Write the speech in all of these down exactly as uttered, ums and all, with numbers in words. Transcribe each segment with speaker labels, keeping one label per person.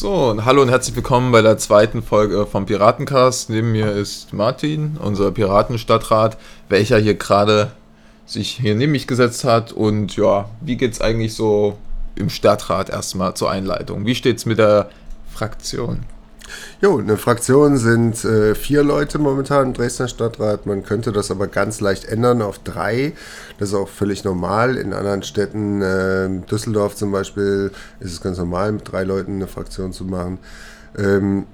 Speaker 1: So, und hallo und herzlich willkommen bei der zweiten Folge vom Piratencast. Neben mir ist Martin, unser Piratenstadtrat, welcher hier gerade sich hier neben mich gesetzt hat. Und ja, wie geht's eigentlich so im Stadtrat erstmal zur Einleitung? Wie steht's mit der Fraktion?
Speaker 2: Jo, eine Fraktion sind äh, vier Leute momentan im Dresdner Stadtrat. Man könnte das aber ganz leicht ändern auf drei. Das ist auch völlig normal. In anderen Städten, äh, Düsseldorf zum Beispiel, ist es ganz normal, mit drei Leuten eine Fraktion zu machen. Ähm,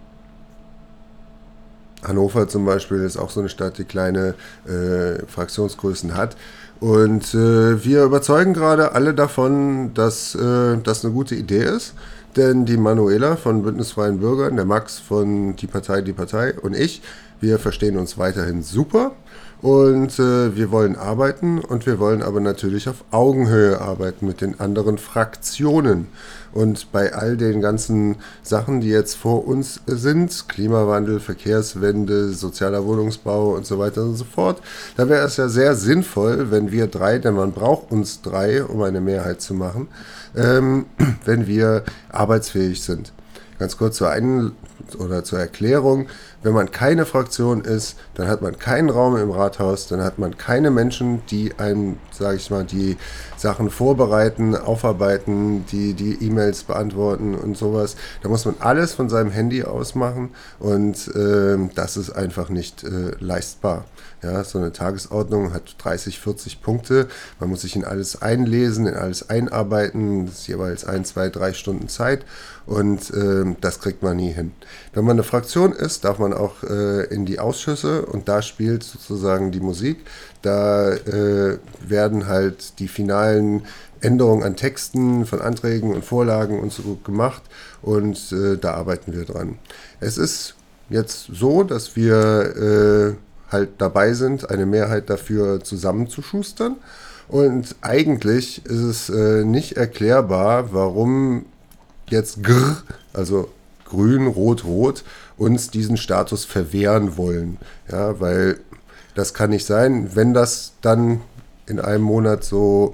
Speaker 2: Hannover zum Beispiel ist auch so eine Stadt, die kleine äh, Fraktionsgrößen hat. Und äh, wir überzeugen gerade alle davon, dass äh, das eine gute Idee ist. Denn die Manuela von Bündnis Freien Bürgern, der Max von Die Partei, Die Partei und ich, wir verstehen uns weiterhin super und äh, wir wollen arbeiten und wir wollen aber natürlich auf Augenhöhe arbeiten mit den anderen Fraktionen. Und bei all den ganzen Sachen, die jetzt vor uns sind, Klimawandel, Verkehrswende, sozialer Wohnungsbau und so weiter und so fort, da wäre es ja sehr sinnvoll, wenn wir drei, denn man braucht uns drei, um eine Mehrheit zu machen, ähm, wenn wir arbeitsfähig sind. Ganz kurz zur Ein- oder zur Erklärung: Wenn man keine Fraktion ist, dann hat man keinen Raum im Rathaus, dann hat man keine Menschen, die einem, sage ich mal, die Sachen vorbereiten, aufarbeiten, die die E-Mails beantworten und sowas. Da muss man alles von seinem Handy aus machen und äh, das ist einfach nicht äh, leistbar. Ja, so eine Tagesordnung hat dreißig, vierzig Punkte. Man muss sich in alles einlesen, in alles einarbeiten. Das ist jeweils ein, zwei, drei Stunden Zeit und äh, das kriegt man nie hin. Wenn man eine Fraktion ist, darf man auch äh, in die Ausschüsse und da spielt sozusagen die Musik. Da äh, werden halt die finalen Änderungen an Texten von Anträgen und Vorlagen und so gemacht und äh, da arbeiten wir dran. Es ist jetzt so, dass wir äh, halt dabei sind, eine Mehrheit dafür zusammenzuschustern. Und eigentlich ist es äh, nicht erklärbar, warum jetzt G R, also Grün, Rot, Rot, uns diesen Status verwehren wollen. Ja, weil das kann nicht sein, wenn das dann in einem Monat so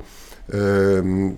Speaker 2: ähm,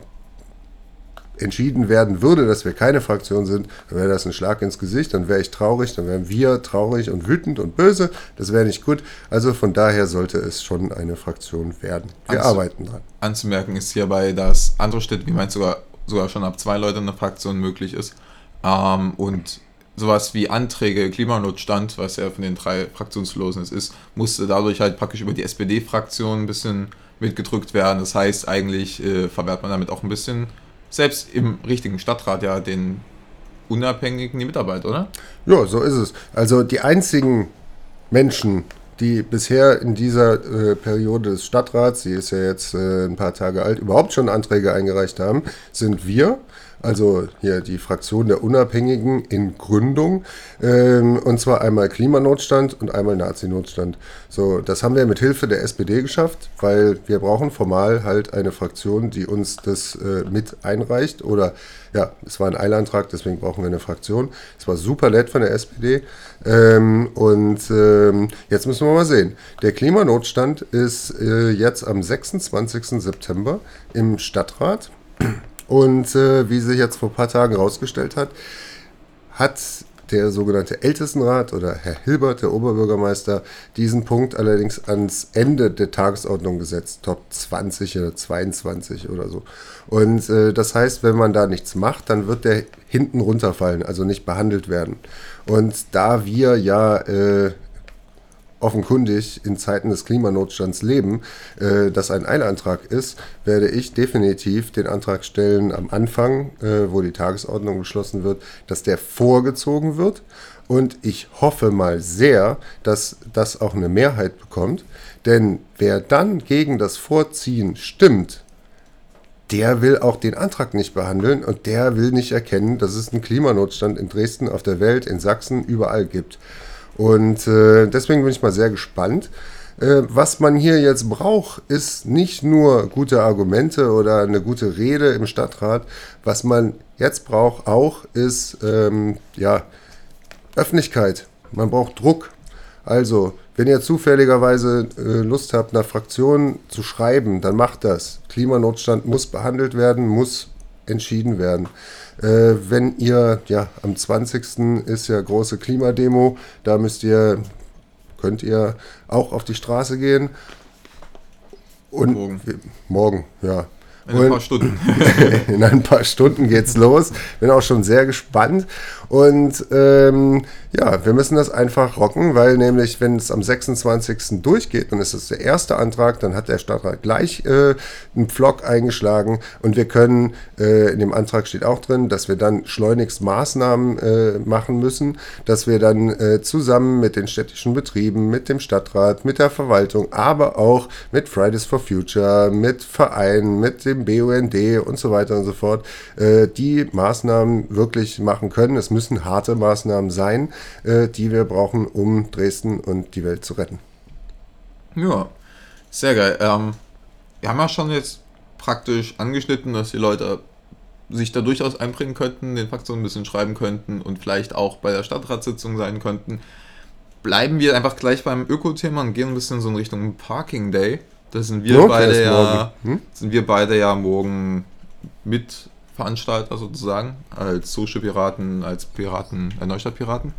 Speaker 2: entschieden werden würde, dass wir keine Fraktion sind, dann wäre das ein Schlag ins Gesicht, dann wäre ich traurig, dann wären wir traurig und wütend und böse, das wäre nicht gut. Also von daher sollte es schon eine Fraktion werden. Wir Anzu- arbeiten dran.
Speaker 1: Anzumerken ist hierbei, dass andere Städte, wie meint sogar, sogar schon ab zwei Leuten eine Fraktion möglich ist. Ähm, und sowas wie Anträge, Klimanotstand, was ja von den drei Fraktionslosen ist, musste dadurch halt praktisch über die S P D-Fraktion ein bisschen mitgedrückt werden. Das heißt, eigentlich äh, verwehrt man damit auch ein bisschen selbst im richtigen Stadtrat ja den Unabhängigen die Mitarbeit, oder?
Speaker 2: Ja, so ist es. Also die einzigen Menschen, die bisher in dieser äh, Periode des Stadtrats, sie ist ja jetzt äh, ein paar Tage alt, überhaupt schon Anträge eingereicht haben, sind wir. Also hier die Fraktion der Unabhängigen in Gründung. Ähm, und zwar einmal Klimanotstand und einmal Nazi-Notstand. So, das haben wir mit Hilfe der S P D geschafft, weil wir brauchen formal halt eine Fraktion, die uns das äh, mit einreicht. Oder ja, es war ein Eilantrag, deswegen brauchen wir eine Fraktion. Es war super nett von der S P D. Ähm, und ähm, jetzt müssen wir mal sehen. Der Klimanotstand ist äh, jetzt am sechsundzwanzigsten September im Stadtrat. Und äh, wie sich jetzt vor ein paar Tagen herausgestellt hat, hat der sogenannte Ältestenrat oder Herr Hilbert, der Oberbürgermeister, diesen Punkt allerdings ans Ende der Tagesordnung gesetzt, Top zwanzig oder zweiundzwanzig oder so. Und äh, das heißt, wenn man da nichts macht, dann wird der hinten runterfallen, also nicht behandelt werden. Und da wir ja äh, offenkundig in Zeiten des Klimanotstands leben, äh, das ein Eilantrag ist, werde ich definitiv den Antrag stellen am Anfang, äh, wo die Tagesordnung beschlossen wird, dass der vorgezogen wird. Und ich hoffe mal sehr, dass das auch eine Mehrheit bekommt. Denn wer dann gegen das Vorziehen stimmt, der will auch den Antrag nicht behandeln und der will nicht erkennen, dass es einen Klimanotstand in Dresden, auf der Welt, in Sachsen, überall gibt. Und äh, deswegen bin ich mal sehr gespannt. Äh, was man hier jetzt braucht, ist nicht nur gute Argumente oder eine gute Rede im Stadtrat. Was man jetzt braucht auch, ist ähm, ja, Öffentlichkeit. Man braucht Druck. Also, wenn ihr zufälligerweise äh, Lust habt, einer Fraktion zu schreiben, dann macht das. Klimanotstand muss behandelt werden, muss entschieden werden. Äh, wenn ihr, ja, am zwanzigsten ist ja große Klimademo, da müsst ihr, könnt ihr auch auf die Straße gehen. Und
Speaker 1: morgen.
Speaker 2: Wir, morgen, ja.
Speaker 1: In ein paar Stunden.
Speaker 2: In ein paar Stunden geht's los. Bin auch schon sehr gespannt. Und ähm, ja, wir müssen das einfach rocken, weil nämlich, wenn es am sechsundzwanzigsten durchgeht, dann ist es der erste Antrag, dann hat der Stadtrat gleich äh, einen Pflock eingeschlagen und wir können, äh, in dem Antrag steht auch drin, dass wir dann schleunigst Maßnahmen äh, machen müssen, dass wir dann äh, zusammen mit den städtischen Betrieben, mit dem Stadtrat, mit der Verwaltung, aber auch mit Fridays for Future, mit Vereinen, mit dem B U N D und so weiter und so fort, äh, die Maßnahmen wirklich machen können. Es müssen harte Maßnahmen sein, äh, die wir brauchen, um Dresden und die Welt zu retten.
Speaker 1: Ja, sehr geil. Ähm, wir haben ja schon jetzt praktisch angeschnitten, dass die Leute sich da durchaus einbringen könnten, den Fraktionen ein bisschen schreiben könnten und vielleicht auch bei der Stadtratssitzung sein könnten. Bleiben wir einfach gleich beim Öko-Thema und gehen ein bisschen so in Richtung Parking Day. Da sind wir
Speaker 2: Okay,
Speaker 1: beide
Speaker 2: ist
Speaker 1: ja
Speaker 2: hm?
Speaker 1: sind wir beide ja morgen Mitveranstalter sozusagen, als Social Piraten, als Piraten, äh, Neustadt-Piraten.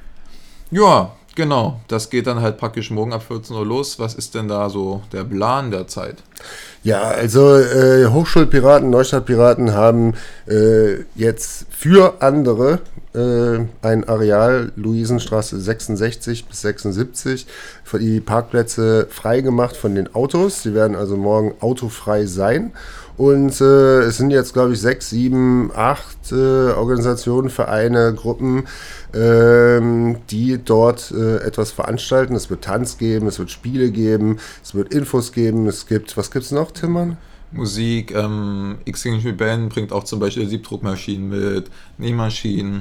Speaker 1: Ja, genau. Das geht dann halt praktisch morgen ab vierzehn Uhr los. Was ist denn da so der Plan der Zeit?
Speaker 2: Ja, also äh, Hochschulpiraten, Neustadtpiraten haben äh, jetzt für andere äh, ein Areal, Luisenstraße sechsundsechzig bis sechsundsiebzig, für die Parkplätze freigemacht von den Autos. Sie werden also morgen autofrei sein. Und äh, es sind jetzt, glaube ich, sechs, sieben, acht äh, Organisationen, Vereine, Gruppen, ähm, die dort äh, etwas veranstalten. Es wird Tanz geben, es wird Spiele geben, es wird Infos geben, es gibt, was gibt's noch, Timmann?
Speaker 1: Musik, ähm, X-King Band bringt auch zum Beispiel Siebdruckmaschinen mit, Nähmaschinen,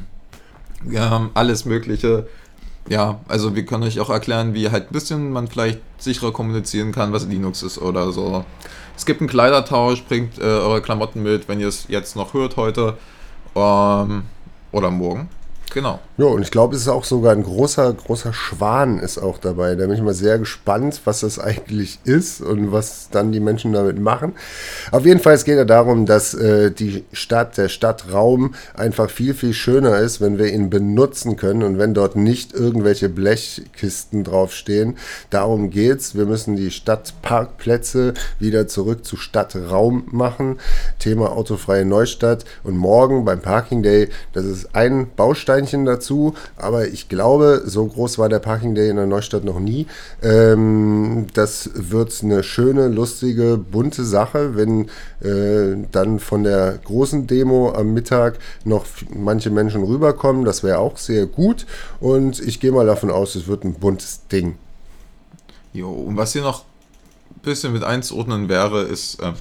Speaker 1: ja, alles Mögliche. Ja, also wir können euch auch erklären, wie halt ein bisschen man vielleicht sicherer kommunizieren kann, was Linux ist oder so. Es gibt einen Kleidertausch, bringt äh, eure Klamotten mit, wenn ihr es jetzt noch hört heute ähm, oder morgen. Genau.
Speaker 2: Ja, und ich glaube, es ist auch sogar ein großer, großer Schwan ist auch dabei. Da bin ich mal sehr gespannt, was das eigentlich ist und was dann die Menschen damit machen. Auf jeden Fall, es geht ja darum, dass äh, die Stadt, der Stadtraum einfach viel, viel schöner ist, wenn wir ihn benutzen können und wenn dort nicht irgendwelche Blechkisten draufstehen. Darum geht's. Wir müssen die Stadtparkplätze wieder zurück zu Stadtraum machen. Thema autofreie Neustadt. Und morgen beim Parking Day, das ist ein Baustein dazu, aber ich glaube, so groß war der Parking Day in der Neustadt noch nie. Ähm, das wird eine schöne, lustige, bunte Sache, wenn äh, dann von der großen Demo am Mittag noch manche Menschen rüberkommen. Das wäre auch sehr gut und ich gehe mal davon aus, es wird ein buntes Ding.
Speaker 1: Jo, und was hier noch ein bisschen mit einzuordnen wäre, ist äh,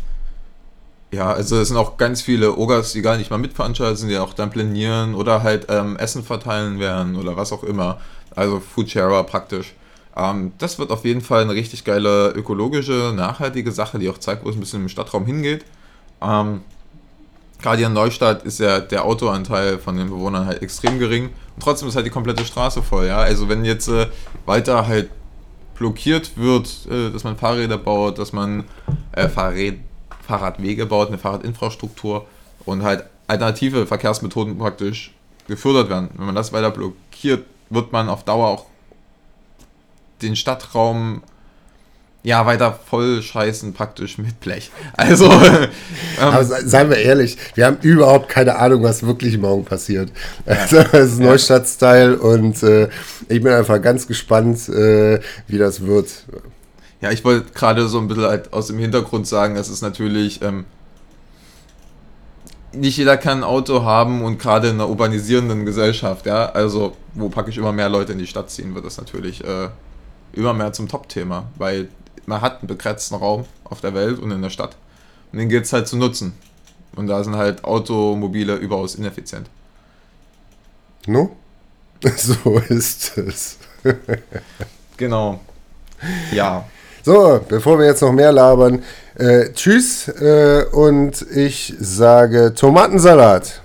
Speaker 1: ja, also es sind auch ganz viele Ogas, die gar nicht mal mitveranstaltet sind, die auch dann planieren oder halt ähm, Essen verteilen werden oder was auch immer. Also Foodsharer praktisch. Ähm, das wird auf jeden Fall eine richtig geile ökologische, nachhaltige Sache, die auch zeigt, wo es ein bisschen im Stadtraum hingeht. Ähm, Gerade hier in Neustadt ist ja der Autoanteil von den Bewohnern halt extrem gering und trotzdem ist halt die komplette Straße voll. Ja? Also wenn jetzt äh, weiter halt blockiert wird, äh, dass man Fahrräder baut, dass man äh, Fahrräder Fahrradwege baut, eine Fahrradinfrastruktur und halt alternative Verkehrsmethoden praktisch gefördert werden. Wenn man das weiter blockiert, wird man auf Dauer auch den Stadtraum ja weiter voll scheißen praktisch mit Blech. Also ähm,
Speaker 2: aber seien wir ehrlich, wir haben überhaupt keine Ahnung, was wirklich morgen passiert. Also es ist Neustadt-Style und äh, ich bin einfach ganz gespannt, äh, wie das wird.
Speaker 1: Ja, ich wollte gerade so ein bisschen halt aus dem Hintergrund sagen, dass es natürlich ähm, nicht jeder kann ein Auto haben und gerade in einer urbanisierenden Gesellschaft, ja, also wo praktisch immer mehr Leute in die Stadt ziehen, wird das natürlich äh, immer mehr zum Top-Thema, weil man hat einen begrenzten Raum auf der Welt und in der Stadt und den gilt es halt zu nutzen und da sind halt Automobile überaus ineffizient.
Speaker 2: No? So ist es.
Speaker 1: Genau. Ja.
Speaker 2: So, bevor wir jetzt noch mehr labern, äh, tschüss äh, und ich sage Tomatensalat.